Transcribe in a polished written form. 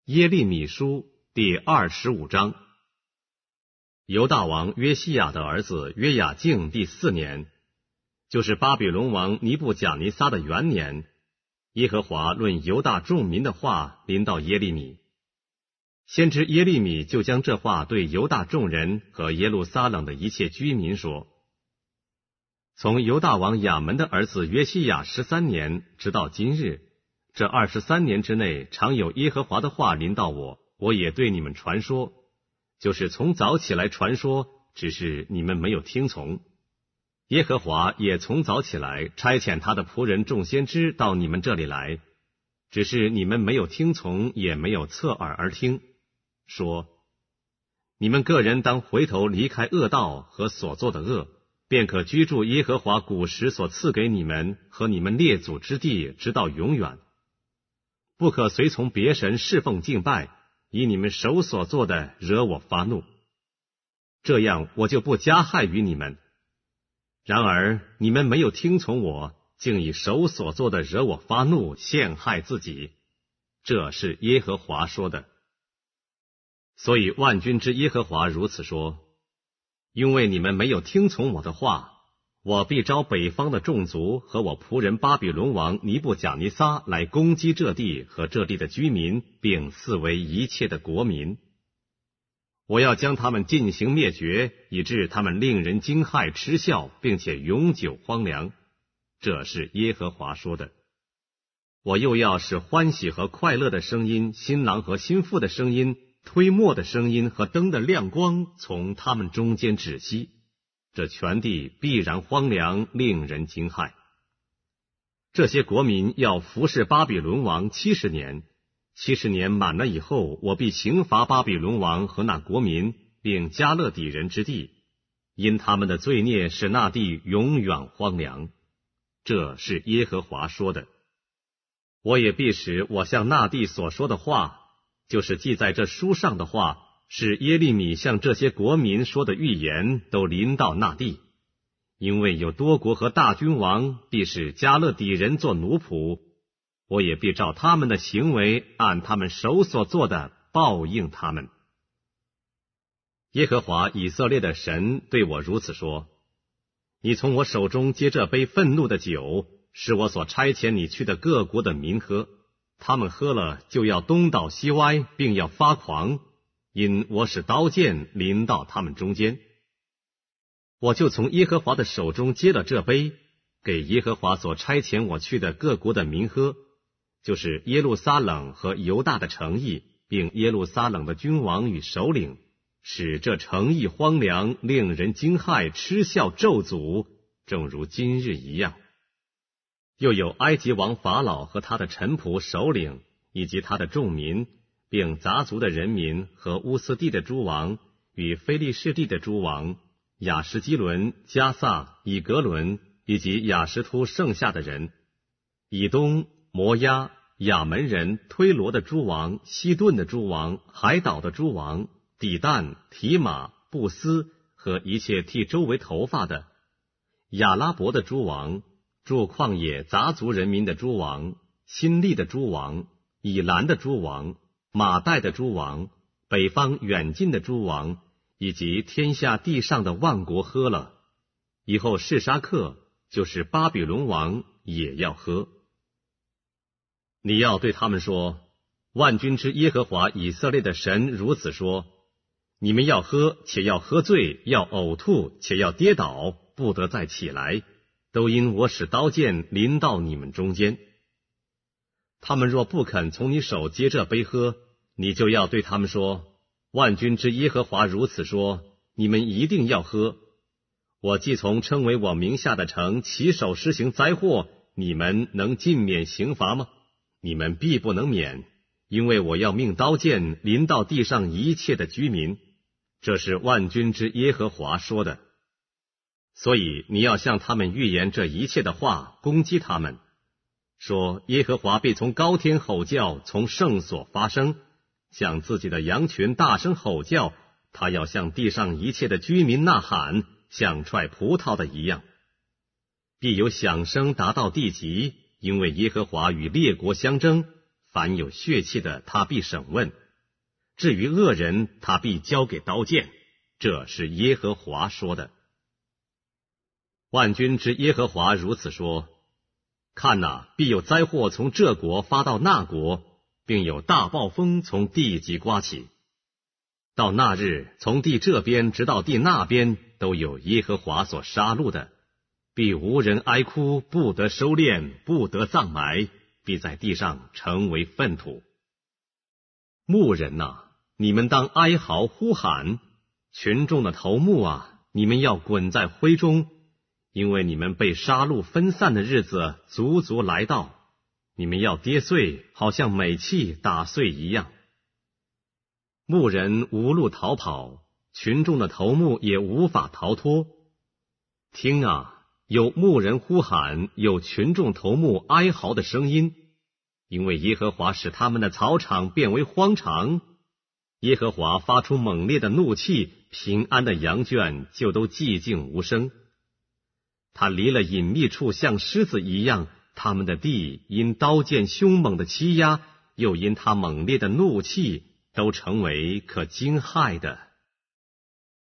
耶利米书第25章。犹大王约西亚的儿子约雅敬第4年，就是巴比伦王尼布甲尼撒的元年，耶和华论犹大众民的话临到耶利米。先知耶利米就将这话对犹大众人和耶路撒冷的一切居民说：从犹大王亚门的儿子约西亚13年直到今日，这23年之内，常有耶和华的话临到我，我也对你们传说，就是从早起来传说，只是你们没有听从。耶和华也从早起来差遣他的仆人众先知到你们这里来，只是你们没有听从，也没有侧耳而听，说：你们个人当回头离开恶道和所做的恶，便可居住耶和华古时所赐给你们和你们列祖之地，直到永远。不可随从别神侍奉敬拜，以你们手所做的惹我发怒，这样我就不加害于你们。然而你们没有听从我，竟以手所做的惹我发怒，陷害自己。这是耶和华说的。所以万军之耶和华如此说：因为你们没有听从我的话，我必招北方的众族和我仆人巴比伦王尼布甲尼撒来攻击这地和这地的居民，并四围一切的国民。我要将他们进行灭绝，以致他们令人惊骇嗤笑，并且永久荒凉。这是耶和华说的。我又要使欢喜和快乐的声音、新郎和新妇的声音、推磨的声音和灯的亮光从他们中间止息，这全地必然荒凉，令人惊骇。这些国民要服侍巴比伦王70年，70年满了以后，我必刑罚巴比伦王和那国民，并加勒底人之地，因他们的罪孽使那地永远荒凉。这是耶和华说的。我也必使我向那地所说的话，就是记在这书上的话，使耶利米向这些国民说的预言都临到那地。因为有多国和大君王必使加勒底人做奴仆，我也必照他们的行为，按他们手所做的报应他们。耶和华以色列的神对我如此说：你从我手中接这杯愤怒的酒，是我所差遣你去的各国的民喝，他们喝了就要东倒西歪，并要发狂，因我使刀剑临到他们中间。我就从耶和华的手中接了这杯，给耶和华所差遣我去的各国的民喝，就是耶路撒冷和犹大的城邑，并耶路撒冷的君王与首领，使这城邑荒凉，令人惊骇，嗤笑咒诅，正如今日一样。又有埃及王法老和他的臣仆首领，以及他的众民，并杂族的人民和乌斯地的诸王与非利士地的诸王，亚什基伦、加萨、以格伦，以及亚什突剩下的人，以东、摩押、亚门人、推罗的诸王、西顿的诸王、海岛的诸王、底但、提马、布斯和一切剃周围头发的，亚拉伯的诸王，住旷野杂族人民的诸王，新利的诸王，以兰的诸王，马代的诸王，北方远近的诸王，以及天下地上的万国喝了。以后示沙克，就是巴比伦王，也要喝。你要对他们说：万军之耶和华以色列的神如此说：你们要喝，且要喝醉，要呕吐，且要跌倒，不得再起来，都因我使刀剑临到你们中间。他们若不肯从你手接这杯喝，你就要对他们说：万军之耶和华如此说，你们一定要喝。我既从称为我名下的城起手施行灾祸，你们能尽免刑罚吗？你们必不能免，因为我要命刀剑临到地上一切的居民。这是万军之耶和华说的。所以你要向他们预言这一切的话，攻击他们，说耶和华必从高天吼叫，从圣所发声，向自己的羊群大声吼叫，他要向地上一切的居民呐喊，像踹葡萄的一样。必有响声达到地极，因为耶和华与列国相争， 凡有血气的，他必审问；至于恶人，他必交给刀剑。这是耶和华说的。万军之耶和华如此说：看哪，必有灾祸从这国发到那国，并有大暴风从地极刮起。到那日，从地这边直到地那边，都有耶和华所杀戮的，必无人哀哭，不得收敛，不得葬埋，必在地上成为粪土。牧人哪，你们当哀嚎呼喊；群众的头目啊，你们要滚在灰中，因为你们被杀戮分散的日子足足来到，你们要跌碎，好像美器打碎一样。牧人无路逃跑，群众的头目也无法逃脱。听啊，有牧人呼喊，有群众头目哀嚎的声音，因为耶和华使他们的草场变为荒场。耶和华发出猛烈的怒气，平安的羊圈就都寂静无声。他离了隐秘处像狮子一样，他们的地因刀剑凶猛的欺压，又因他猛烈的怒气，都成为可惊骇的。